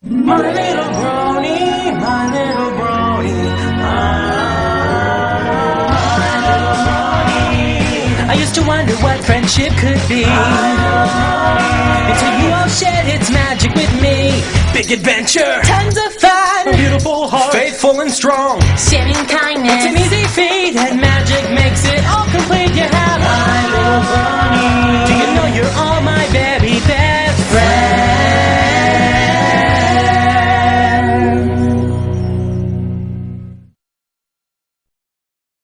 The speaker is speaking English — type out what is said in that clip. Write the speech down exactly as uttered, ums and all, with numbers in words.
My little brony, my little brony, ah, my little brony. I used to wonder what friendship could be, until you all shared its magic with me. Big adventure, tons of fun, a beautiful heart, faithful and strong, sharing kindness. It's an easy feat and